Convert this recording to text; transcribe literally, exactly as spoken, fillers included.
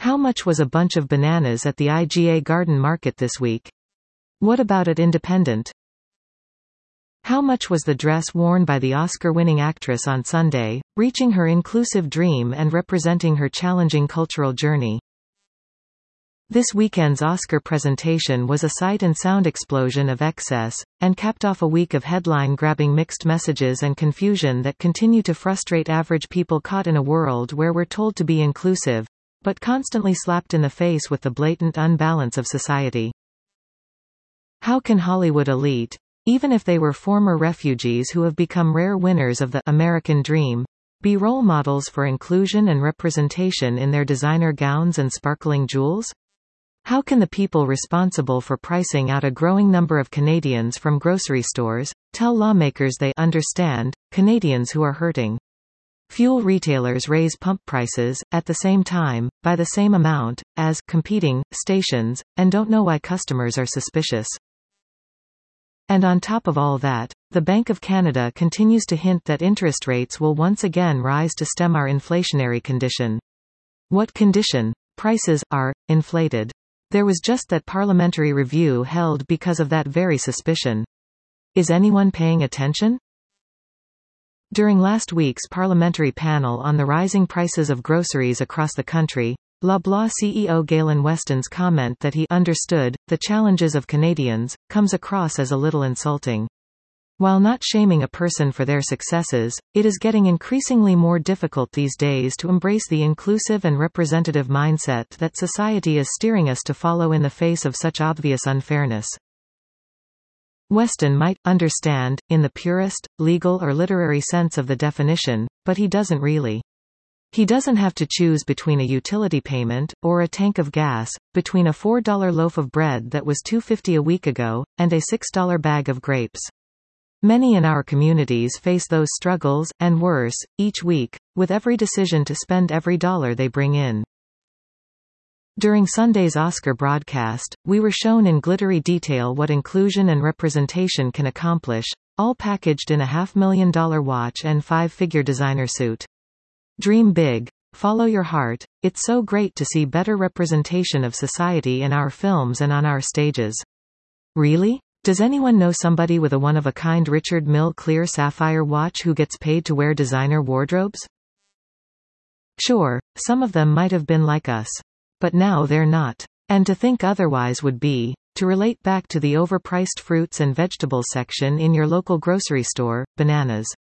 How much was a bunch of bananas at the I G A Garden Market this week? What about at Independent? How much was the dress worn by the Oscar-winning actress on Sunday, reaching her inclusive dream and representing her challenging cultural journey? This weekend's Oscar presentation was a sight and sound explosion of excess, and capped off a week of headline-grabbing mixed messages and confusion that continue to frustrate average people caught in a world where we're told to be inclusive, but constantly slapped in the face with the blatant unbalance of society. How can Hollywood elite, even if they were former refugees who have become rare winners of the American dream, be role models for inclusion and representation in their designer gowns and sparkling jewels? How can the people responsible for pricing out a growing number of Canadians from grocery stores tell lawmakers they understand Canadians who are hurting? Fuel retailers raise pump prices, at the same time, by the same amount, as competing stations, and don't know why customers are suspicious. And on top of all that, the Bank of Canada continues to hint that interest rates will once again rise to stem our inflationary condition. What condition? Prices are inflated. There was just that parliamentary review held because of that very suspicion. Is anyone paying attention? During last week's parliamentary panel on the rising prices of groceries across the country, Loblaw C E O Galen Weston's comment that he understood the challenges of Canadians comes across as a little insulting. While not shaming a person for their successes, it is getting increasingly more difficult these days to embrace the inclusive and representative mindset that society is steering us to follow in the face of such obvious unfairness. Weston might understand, in the purest, legal or literary sense of the definition, but he doesn't really. He doesn't have to choose between a utility payment, or a tank of gas, between a four dollar loaf of bread that was two dollars and fifty cents a week ago, and a six dollar bag of grapes. Many in our communities face those struggles, and worse, each week, with every decision to spend every dollar they bring in. During Sunday's Oscar broadcast, we were shown in glittery detail what inclusion and representation can accomplish, all packaged in a half-million dollar watch and five-figure designer suit. Dream big. Follow your heart. It's so great to see better representation of society in our films and on our stages. Really? Does anyone know somebody with a one-of-a-kind Richard Mille clear sapphire watch who gets paid to wear designer wardrobes? Sure, some of them might have been like us. But now they're not. And to think otherwise would be to relate back to the overpriced fruits and vegetables section in your local grocery store, bananas.